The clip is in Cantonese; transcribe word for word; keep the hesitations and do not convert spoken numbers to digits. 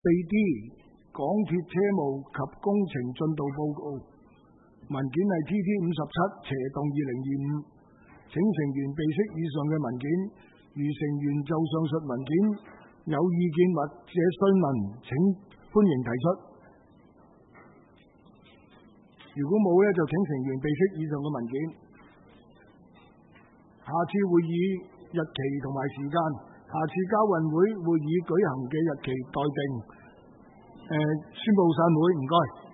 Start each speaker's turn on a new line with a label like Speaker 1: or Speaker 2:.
Speaker 1: 四 D 港鐵車務及工程進度報告，文件係 T T 五十七斜洞二零二五，請成員備悉以上嘅文件，如成員就上述文件有意見或者詢問，請歡迎提出。如果冇呢，就請成員備悉以上嘅文件。下次會議日期同埋時間，下次交運會會議舉行嘅日期待定。誒、呃，宣佈散會，唔該。